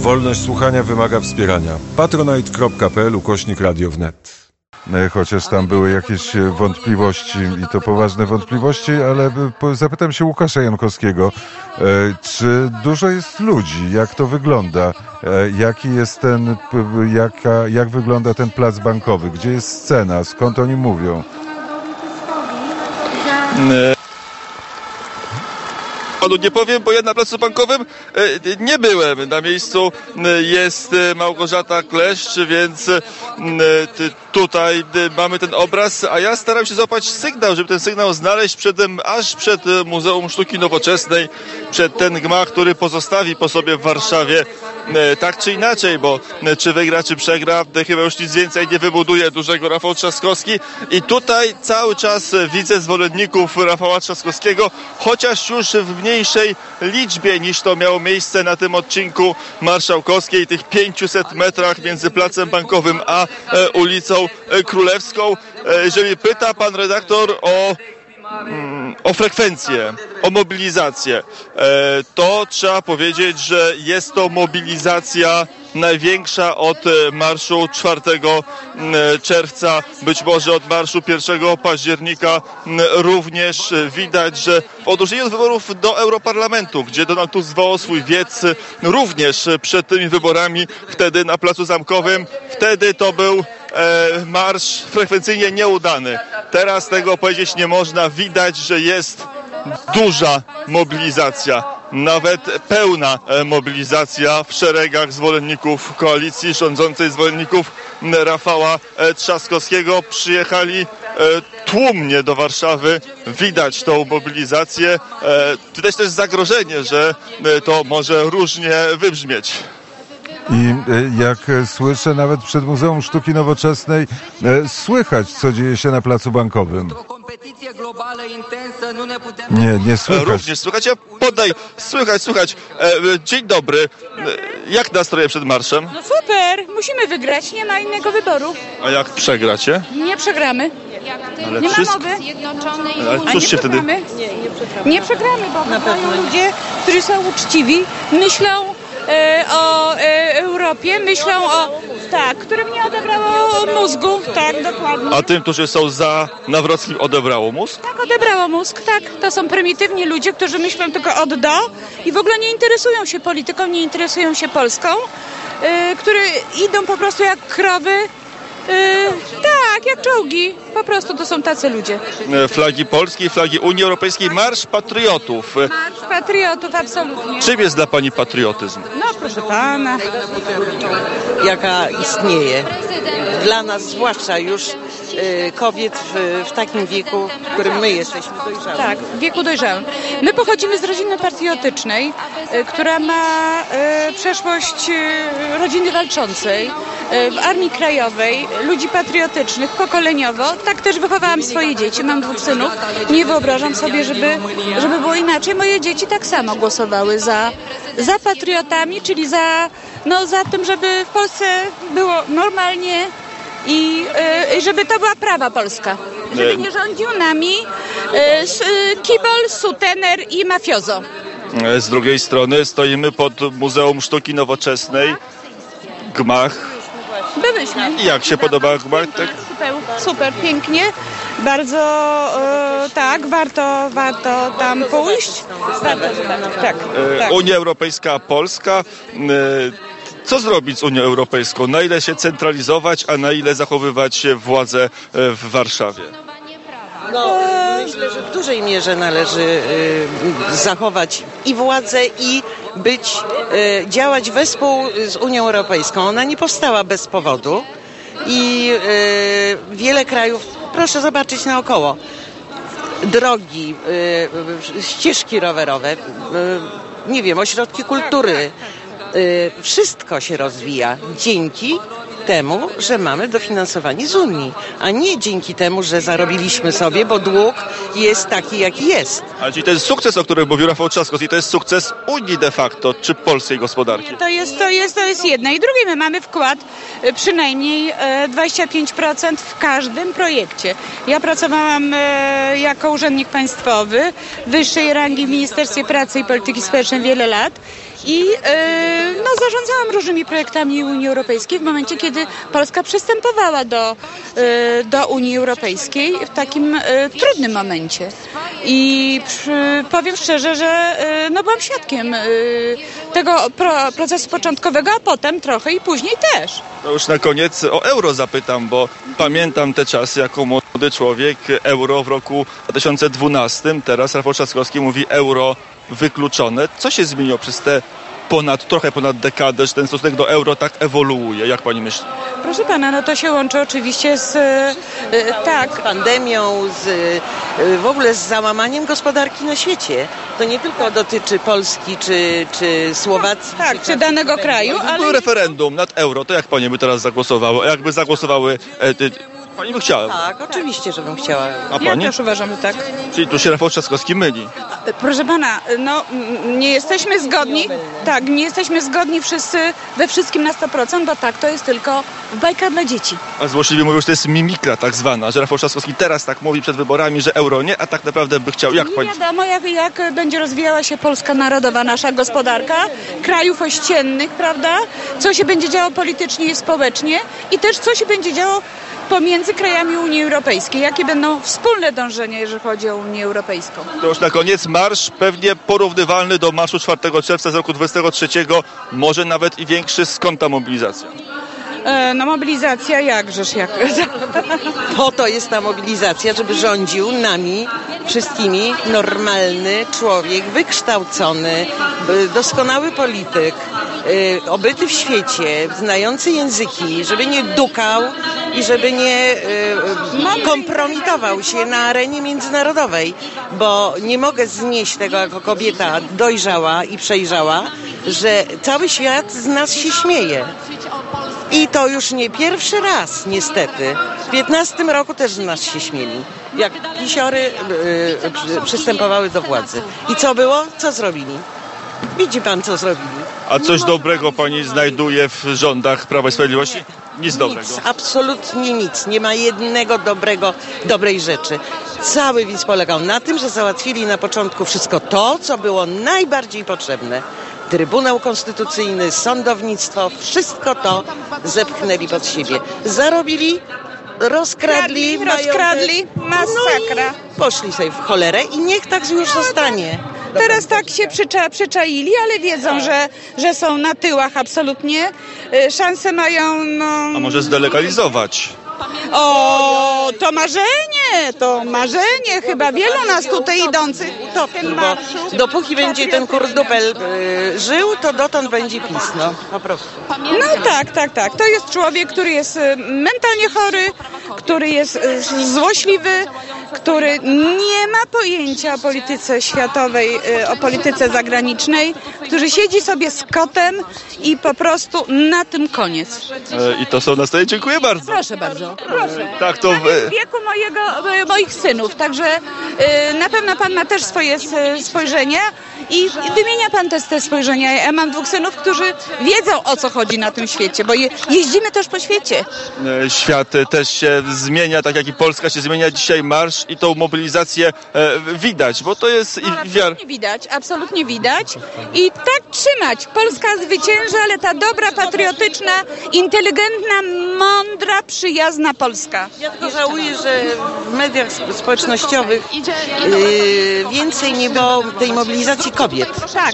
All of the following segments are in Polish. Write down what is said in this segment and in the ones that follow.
Wolność słuchania wymaga wspierania. patronite.pl/Radio wnet. Chociaż tam były jakieś wątpliwości i to poważne wątpliwości, ale zapytam się Łukasza Jankowskiego, czy dużo jest ludzi, jak to wygląda, jak wygląda ten plac bankowy, gdzie jest scena, skąd oni mówią? Panu nie powiem, bo ja na placu bankowym nie byłem. Na miejscu jest Małgorzata Kleszcz, więc tutaj mamy ten obraz, a ja staram się złapać sygnał, żeby ten sygnał znaleźć aż przed Muzeum Sztuki Nowoczesnej, przed ten gmach, który pozostawi po sobie w Warszawie, tak czy inaczej, bo czy wygra, czy przegra, chyba już nic więcej nie wybuduje dużego Rafał Trzaskowski i tutaj cały czas widzę zwolenników Rafała Trzaskowskiego, chociaż już w mniejszej liczbie niż to miało miejsce na tym odcinku Marszałkowskiej, tych 500 metrach między Placem Bankowym a ulicą Królewską. Jeżeli pyta pan redaktor o frekwencję, o mobilizację, to trzeba powiedzieć, że jest to mobilizacja największa od marszu 4 czerwca, być może od marszu 1 października. Również widać, że w odróżnieniu od wyborów do Europarlamentu, gdzie Donald Tusk zwołał swój wiec również przed tymi wyborami, wtedy na Placu Zamkowym, wtedy to był marsz frekwencyjnie nieudany. Teraz tego powiedzieć nie można. Widać, że jest duża mobilizacja, nawet pełna mobilizacja w szeregach zwolenników koalicji rządzącej, zwolenników Rafała Trzaskowskiego. Przyjechali tłumnie do Warszawy. Widać tą mobilizację. Widać też zagrożenie, że to może różnie wybrzmieć. I jak słyszę, nawet przed Muzeum Sztuki Nowoczesnej słychać, co dzieje się na Placu Bankowym. Nie słychać. Również słychać. Ja podaj. Słychać. Dzień dobry. Jak nastroje przed marszem? No super, musimy wygrać, nie ma innego wyboru. A jak przegracie? Nie przegramy. Ale nie ma mowy. Ale cóż się wtedy... Nie przegramy, bo wygrają ludzie, którzy są uczciwi, myślą o Europie, myślą którym nie odebrało mózgu, tak, dokładnie. A tym, którzy są za Nawrockim, odebrało mózg? Tak, odebrało mózg, tak. To są prymitywni ludzie, którzy myślą tylko od do i w ogóle nie interesują się polityką, nie interesują się Polską, które idą po prostu jak krowy, tak, jak czołgi. Po prostu to są tacy ludzie. Flagi Polski, flagi Unii Europejskiej, Marsz Patriotów. Marsz Patriotów, absolutnie. Czym jest dla pani patriotyzm? No proszę pana. Jaka istnieje. Dla nas, zwłaszcza już kobiet w takim wieku, w którym my jesteśmy dojrzali. Tak, w wieku dojrzałym. My pochodzimy z rodziny patriotycznej, która ma przeszłość rodziny walczącej, w Armii Krajowej, ludzi patriotycznych, pokoleniowo. Tak też wychowałam swoje dzieci. Mam 2 synów. Nie wyobrażam sobie, żeby było inaczej. Moje dzieci tak samo głosowały za patriotami, czyli za tym, żeby w Polsce było normalnie i żeby to była prawa Polska. Żeby nie rządził nami kibol, sutener i mafiozo. Z drugiej strony stoimy pod Muzeum Sztuki Nowoczesnej. Gmach. Byłyśmy. I jak się podoba gmach? Tak? Super, pięknie. Bardzo tak, warto tam pójść. Tak. Unia Europejska, Polska. Co zrobić z Unią Europejską? Na ile się centralizować, a na ile zachowywać władzę w Warszawie? Myślę, że w dużej mierze należy zachować i władzę i działać wespół z Unią Europejską. Ona nie powstała bez powodu i wiele krajów, proszę zobaczyć naokoło, drogi, ścieżki rowerowe, ośrodki kultury, wszystko się rozwija dzięki temu, że mamy dofinansowanie z Unii, a nie dzięki temu, że zarobiliśmy sobie, bo dług jest taki, jaki jest. A czyli ten sukces, o którym mówił Rafał Trzaskowski, to jest sukces Unii de facto, czy polskiej gospodarki? To jest jedno i drugie. My mamy wkład przynajmniej 25% w każdym projekcie. Ja pracowałam jako urzędnik państwowy wyższej rangi w Ministerstwie Pracy i Polityki Społecznej wiele lat i zarządzałam różnymi projektami Unii Europejskiej w momencie, kiedy Polska przystępowała do Unii Europejskiej w takim trudnym momencie. I powiem szczerze, że byłam świadkiem tego procesu początkowego, a potem trochę i później też. No już na koniec o euro zapytam, bo pamiętam te czasy jako młody człowiek, euro w roku 2012, teraz Rafał Trzaskowski mówi euro wykluczone. Co się zmieniło przez te trochę ponad dekadę, że ten stosunek do euro tak ewoluuje? Jak pani myśli? Proszę pana, to się łączy oczywiście z pandemią, w ogóle z załamaniem gospodarki na świecie. To nie tylko dotyczy Polski czy Słowacji. Czy danego kraju, ale... Był referendum nad euro, to jak pani by teraz zagłosowały? A jakby zagłosowały... Pani by chciała? Tak, oczywiście, żebym chciała. A pani? Ja też uważam, że tak. Czyli tu się Rafał Trzaskowski myli. Proszę pana, nie jesteśmy zgodni. Tak, nie jesteśmy zgodni wszyscy we wszystkim na 100%, bo tak, to jest tylko bajka dla dzieci. A złośliwie mówią, że to jest mimikra tak zwana, że Rafał Trzaskowski teraz tak mówi przed wyborami, że euro nie, a tak naprawdę by chciał. Jak pani? Nie wiadomo, jak będzie rozwijała się Polska narodowa, nasza gospodarka, krajów ościennych, prawda? Co się będzie działo politycznie i społecznie i też co się będzie działo pomiędzy krajami Unii Europejskiej. Jakie będą wspólne dążenia, jeżeli chodzi o Unię Europejską? To już na koniec marsz pewnie porównywalny do marszu 4 czerwca z roku 23, może nawet i większy. Skąd ta mobilizacja? Mobilizacja jakżeż. Po to jest ta mobilizacja, żeby rządził nami wszystkimi normalny człowiek, wykształcony, doskonały polityk, obyty w świecie, znający języki, żeby nie dukał i żeby nie kompromitował się na arenie międzynarodowej, bo nie mogę znieść tego jako kobieta dojrzała i przejrzała, że cały świat z nas się śmieje. I to już nie pierwszy raz, niestety. W 15 roku też z nas się śmieli, jak pisiory przystępowały do władzy. I co było? Co zrobili? Widzi pan, co zrobili. A coś dobrego pani znajduje w rządach Prawa i Sprawiedliwości? Nic dobrego. Nic, absolutnie nic. Nie ma jednego dobrej rzeczy. Cały widz polegał na tym, że załatwili na początku wszystko to, co było najbardziej potrzebne. Trybunał Konstytucyjny, sądownictwo, wszystko to zepchnęli pod siebie. Zarobili, rozkradli, masakra. Poszli sobie w cholerę i niech tak już zostanie. Teraz tak się przyczaili, ale wiedzą, że są na tyłach absolutnie. Szanse mają... A może zdelegalizować? O, to marzenie chyba wielu nas tutaj idących. Bo dopóki będzie ten kurdupel żył, to dotąd będzie PiS, po prostu. Tak. To jest człowiek, który jest mentalnie chory, który jest złośliwy, który nie ma pojęcia o polityce światowej, o polityce zagranicznej, który siedzi sobie z kotem i po prostu na tym koniec. I to są nastaje. Dziękuję bardzo. Proszę bardzo. Proszę. Tak, to w wieku moich synów, także na pewno pan ma też swoje spojrzenia i wymienia pan też te spojrzenia. Ja mam 2 synów, którzy wiedzą, o co chodzi na tym świecie, bo jeździmy też po świecie. Świat też się zmienia, tak jak i Polska się zmienia. Dzisiaj marsz i tą mobilizację widać, bo to jest absolutnie widać i tak trzymać. Polska zwycięży, ale ta dobra, patriotyczna, inteligentna, mądra, przyjazna Polska. Ja tylko żałuję, że w mediach społecznościowych więcej nie było tej mobilizacji kobiet.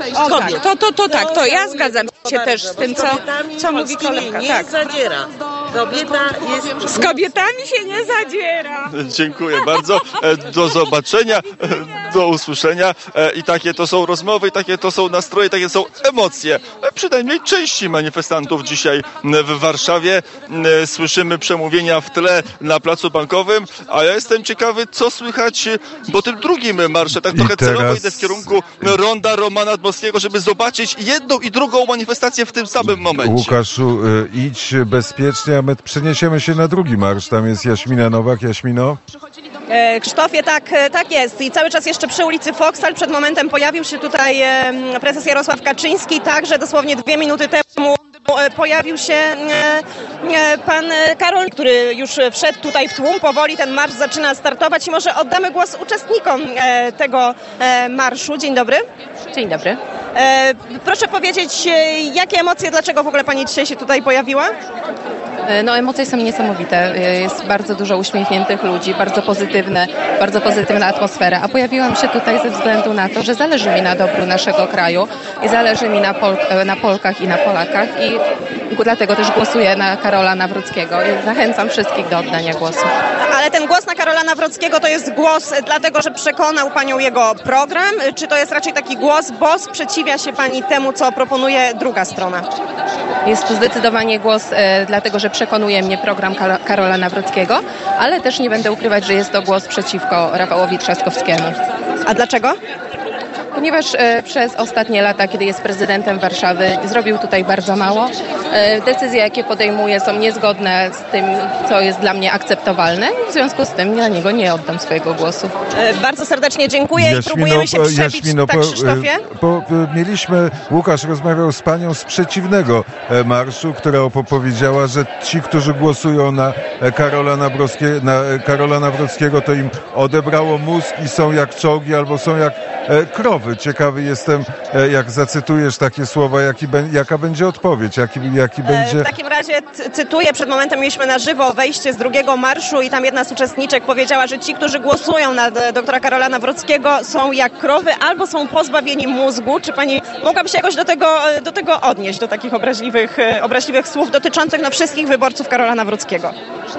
Tak, to ja zgadzam się też z tym, co mówi kolega. Nie zadziera. Kobieta jest... Z kobietami się nie zadziera. Dziękuję bardzo. Do zobaczenia, do usłyszenia. I takie to są rozmowy, takie to są nastroje, takie są emocje. Przynajmniej części manifestantów dzisiaj w Warszawie. Słyszymy przemówienia w tle na Placu Bankowym, a ja jestem ciekawy, co słychać po tym drugim marsze. Tak trochę celowo idę w kierunku ronda Romana Dmowskiego, żeby zobaczyć jedną i drugą manifestację w tym samym momencie. Łukaszu, idź bezpiecznie, a my przeniesiemy się na drugi marsz. Tam jest Jaśmina Nowak. Jaśmino? Krzysztofie, tak jest. I cały czas jeszcze przy ulicy Foksal. Przed momentem pojawił się tutaj prezes Jarosław Kaczyński. Także dosłownie 2 minuty temu pojawił się pan Karol, który już wszedł tutaj w tłum. Powoli ten marsz zaczyna startować i może oddamy głos uczestnikom tego marszu. Dzień dobry. Dzień dobry. Proszę powiedzieć, jakie emocje, dlaczego w ogóle pani dzisiaj się tutaj pojawiła? No emocje są niesamowite. Jest bardzo dużo uśmiechniętych ludzi, bardzo pozytywna atmosfera. A pojawiłam się tutaj ze względu na to, że zależy mi na dobru naszego kraju i zależy mi na Polkach i na Polakach i dlatego też głosuję na Karola Nawrockiego i zachęcam wszystkich do oddania głosu. Ale ten głos na Karola Nawrockiego to jest głos dlatego, że przekonał panią jego program, czy to jest raczej taki głos, bo sprzeciwia się pani temu, co proponuje druga strona? Jest to zdecydowanie głos dlatego, że przekonuje mnie program Karola Nawrockiego, ale też nie będę ukrywać, że jest to głos przeciwko Rafałowi Trzaskowskiemu. A dlaczego? Ponieważ przez ostatnie lata, kiedy jest prezydentem Warszawy, zrobił tutaj bardzo mało. Decyzje, jakie podejmuje, są niezgodne z tym, co jest dla mnie akceptowalne. W związku z tym dla niego nie oddam swojego głosu. Bardzo serdecznie dziękuję i próbujemy się przebić. Tak, Krzysztofie? Łukasz rozmawiał z panią z przeciwnego marszu, która powiedziała, że ci, którzy głosują na Karola Nawrockiego, to im odebrało mózg i są jak czołgi albo są jak krowy. Ciekawy jestem, jak zacytujesz takie słowa, jaka będzie odpowiedź, jaki będzie... W takim razie cytuję, przed momentem mieliśmy na żywo wejście z drugiego marszu i tam jedna z uczestniczek powiedziała, że ci, którzy głosują na doktora Karola Nawrockiego, są jak krowy albo są pozbawieni mózgu. Czy pani mogłaby się jakoś do tego odnieść, do takich obraźliwych słów dotyczących wszystkich wyborców Karola Nawrockiego?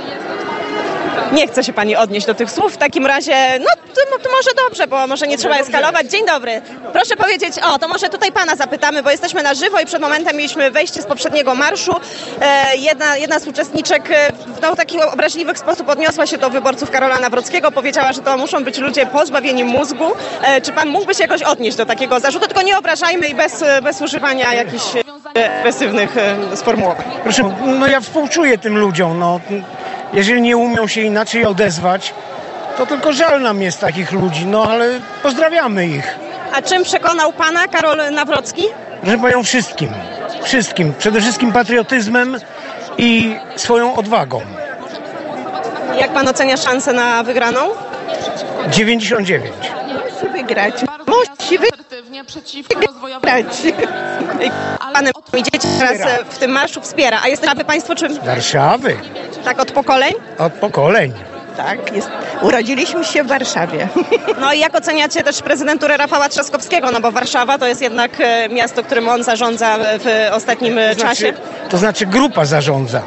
Nie chce się pani odnieść do tych słów. W takim razie, to może dobrze, bo może nie trzeba eskalować. Dzień dobry. Proszę powiedzieć, to może tutaj pana zapytamy, bo jesteśmy na żywo i przed momentem mieliśmy wejście z poprzedniego marszu. Jedna z uczestniczek w taki obraźliwy sposób odniosła się do wyborców Karola Nawrockiego. Powiedziała, że to muszą być ludzie pozbawieni mózgu. Czy pan mógłby się jakoś odnieść do takiego zarzutu? Tylko nie obrażajmy i bez używania jakichś agresywnych sformułowań. Proszę, ja współczuję tym ludziom, Jeżeli nie umią się inaczej odezwać, to tylko żal nam jest takich ludzi, ale pozdrawiamy ich. A czym przekonał pana Karol Nawrocki? Proszę panią, wszystkim. Przede wszystkim patriotyzmem i swoją odwagą. Jak pan ocenia szansę na wygraną? 99. Musi wygrać. Przeciwko rozwojowi. Panem idziecie teraz w tym marszu wspiera. A jesteście państwo czym? Warszawy. Tak od pokoleń? Od pokoleń. Tak, urodziliśmy się w Warszawie. No i jak oceniacie też prezydenturę Rafała Trzaskowskiego? Bo Warszawa to jest jednak miasto, którym on zarządza w ostatnim czasie. To znaczy grupa zarządza.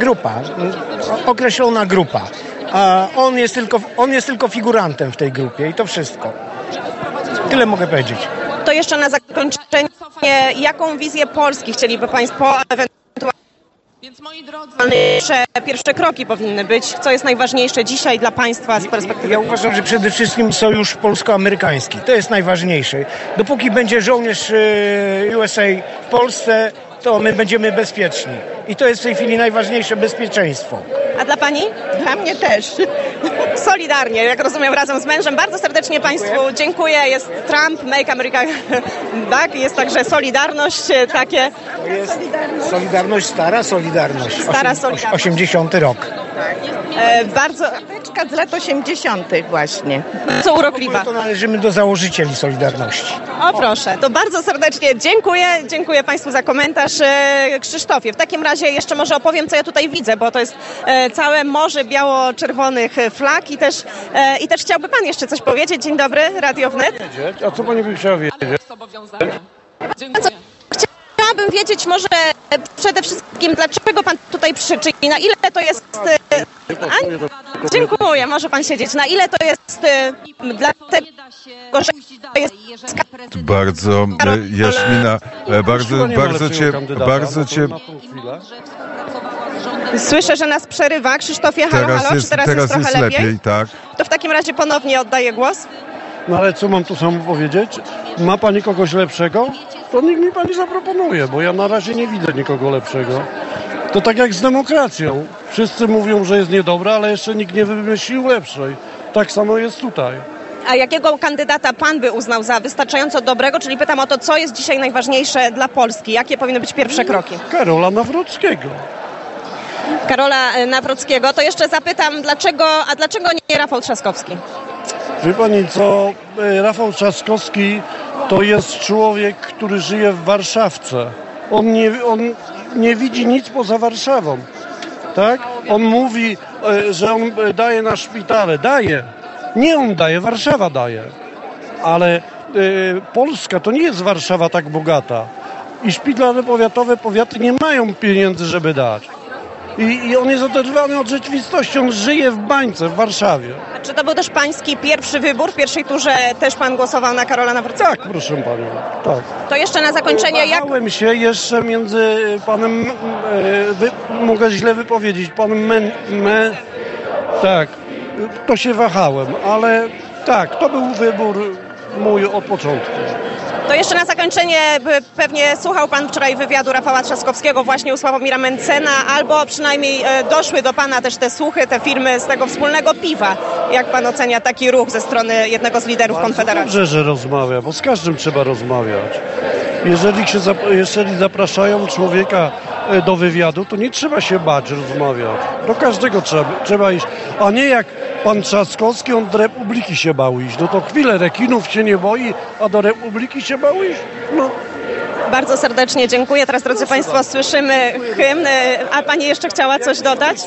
Określona grupa. A on jest tylko figurantem w tej grupie i to wszystko. Tyle mogę powiedzieć. To jeszcze na zakończenie, jaką wizję Polski chcieliby państwo ewentualnie, więc moi drodzy, pierwsze kroki powinny być? Co jest najważniejsze dzisiaj dla państwa z perspektywy? Ja uważam, że przede wszystkim sojusz polsko-amerykański. To jest najważniejsze. Dopóki będzie żołnierz USA w Polsce, to my będziemy bezpieczni. I to jest w tej chwili najważniejsze, bezpieczeństwo. A dla pani? Dla mnie też. Solidarnie, jak rozumiem, razem z mężem. Bardzo serdecznie państwu dziękuję. Jest Trump, Make America, tak? Jest także Solidarność, takie. To jest Solidarność, stara Solidarność. 80 rok. Bardzo z lat 80. właśnie. co urokliwa. To należymy do założycieli Solidarności. O proszę, to bardzo serdecznie dziękuję państwu za komentarz. Krzysztofie, w takim razie jeszcze może opowiem, co ja tutaj widzę, bo to jest całe morze biało-czerwonych flag i też chciałby pan jeszcze coś powiedzieć. Dzień dobry, Radio Wnet. A co pani by chciała wiedzieć? Chciałabym wiedzieć może przede wszystkim, dlaczego pan tutaj przyczy i na ile to jest... Dziękuję, może pan siedzieć. Na ile to jest dlatego, że to jest... Bardzo, Jaśmina, bardzo cię... Słyszę, że nas przerywa. Krzysztofie, halo, czy teraz jest trochę lepiej? Tak. To w takim razie ponownie oddaję głos. No ale co mam tu samo powiedzieć? Ma pani kogoś lepszego? To niech mi pani zaproponuje, bo ja na razie nie widzę nikogo lepszego. To tak jak z demokracją. Wszyscy mówią, że jest niedobra, ale jeszcze nikt nie wymyślił lepszej. Tak samo jest tutaj. A jakiego kandydata pan by uznał za wystarczająco dobrego? Czyli pytam o to, co jest dzisiaj najważniejsze dla Polski? Jakie powinny być pierwsze kroki? Karola Nawrockiego. Karola Nawrockiego. To jeszcze zapytam, dlaczego nie Rafał Trzaskowski? Wie pani co, Rafał Trzaskowski to jest człowiek, który żyje w Warszawce. On nie widzi nic poza Warszawą. Tak? On mówi, że on daje na szpitale. Daje. Nie on daje, Warszawa daje. Ale Polska to nie jest Warszawa tak bogata. I szpitale powiatowe, powiaty nie mają pieniędzy, żeby dać. I on jest oderwany od rzeczywistości. On żyje w bańce w Warszawie. A czy to był też pański pierwszy wybór? W pierwszej turze też pan głosował na Karola Nawrockiego? Tak, proszę panią. Tak. To jeszcze na zakończenie, jak... Wahałem się jeszcze między panem, mogę źle wypowiedzieć, panem tak, to się wahałem, ale tak, to był wybór mój od początku. To jeszcze na zakończenie, pewnie słuchał pan wczoraj wywiadu Rafała Trzaskowskiego właśnie u Sławomira Mentzena, albo przynajmniej doszły do pana też te słuchy, te filmy z tego wspólnego piwa. Jak pan ocenia taki ruch ze strony jednego z liderów Konfederacji? Dobrze, że rozmawia, bo z każdym trzeba rozmawiać. Jeżeli zapraszają człowieka do wywiadu, to nie trzeba się bać rozmawiać. Do każdego trzeba iść, a nie jak pan Trzaskowski, on do Republiki się bał iść. No to chwilę, rekinów się nie boi, a do Republiki się bał iść? No. Bardzo serdecznie dziękuję. Teraz, drodzy państwo, słyszymy hymn. A pani jeszcze chciała coś dodać?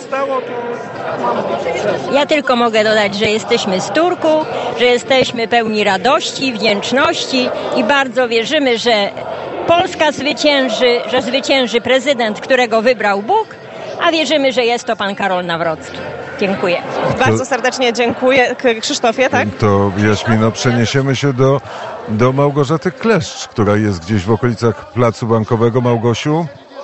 Ja tylko mogę dodać, że jesteśmy z Turku, że jesteśmy pełni radości, wdzięczności i bardzo wierzymy, że Polska zwycięży, że zwycięży prezydent, którego wybrał Bóg, a wierzymy, że jest to pan Karol Nawrocki. Dziękuję. Bardzo serdecznie dziękuję. Krzysztofie, tak? To Jaśmino, przeniesiemy się do Małgorzaty Kleszcz, która jest gdzieś w okolicach Placu Bankowego. Małgosiu?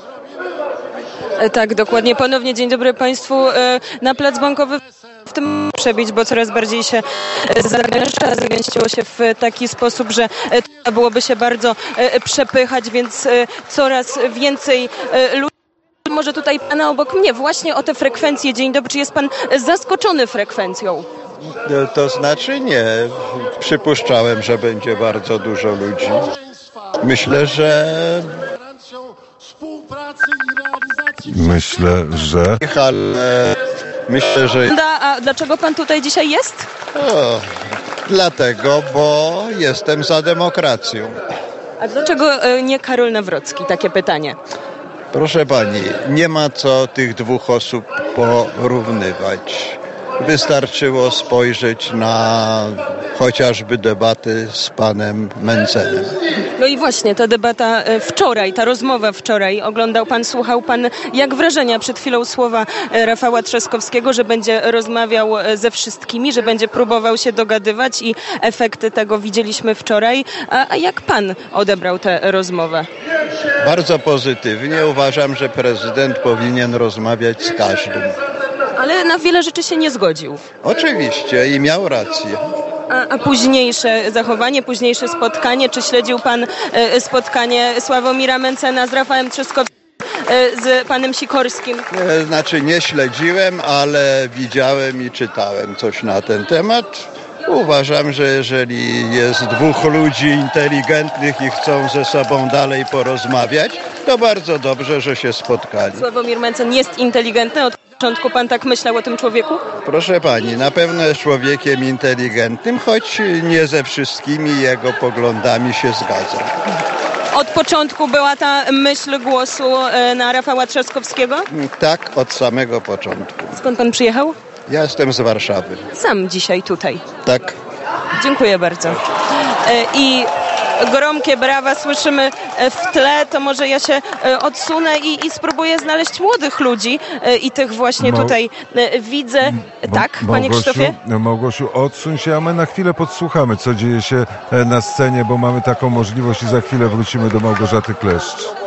Tak, dokładnie. Ponownie dzień dobry państwu. Na Plac Bankowy w tym przebić, bo coraz bardziej się zagęściło się w taki sposób, że byłoby się bardzo przepychać, więc coraz więcej ludzi. Może tutaj pana obok mnie właśnie o te frekwencje. Dzień dobry, czy jest pan zaskoczony frekwencją? To znaczy nie. Przypuszczałem, że będzie bardzo dużo ludzi. Myślę, że... Myślę, że... A dlaczego pan tutaj dzisiaj jest? Dlatego, bo jestem za demokracją. A dlaczego nie Karol Nawrocki? Takie pytanie. Proszę pani, nie ma co tych dwóch osób porównywać. Wystarczyło spojrzeć na chociażby debaty z panem Mentzenem. No i właśnie ta debata wczoraj, ta rozmowa wczoraj, oglądał pan, słuchał pan, jak wrażenia przed chwilą słowa Rafała Trzaskowskiego, że będzie rozmawiał ze wszystkimi, że będzie próbował się dogadywać i efekty tego widzieliśmy wczoraj. A jak pan odebrał tę rozmowę? Bardzo pozytywnie. Uważam, że prezydent powinien rozmawiać z każdym. Ale na wiele rzeczy się nie zgodził. Oczywiście i miał rację. A późniejsze zachowanie, późniejsze spotkanie, czy śledził pan spotkanie Sławomira Mentzena z Rafałem Trzaskowskim, z panem Sikorskim? Znaczy nie śledziłem, ale widziałem i czytałem coś na ten temat. Uważam, że jeżeli jest dwóch ludzi inteligentnych i chcą ze sobą dalej porozmawiać, to bardzo dobrze, że się spotkali. Sławomir Mentzen jest inteligentny? Od początku pan tak myślał o tym człowieku? Proszę pani, na pewno jest człowiekiem inteligentnym, choć nie ze wszystkimi jego poglądami się zgadzam. Od początku była ta myśl głosu na Rafała Trzaskowskiego? Tak, od samego początku. Skąd pan przyjechał? Ja jestem z Warszawy. Sam dzisiaj tutaj. Tak. Dziękuję bardzo. I gromkie brawa słyszymy w tle, to może ja się odsunę i spróbuję znaleźć młodych ludzi i tych właśnie tutaj widzę. Tak, panie Krzysztofie? Małgosiu, odsuń się, a my na chwilę podsłuchamy, co dzieje się na scenie, bo mamy taką możliwość i za chwilę wrócimy do Małgorzaty Kleszcz.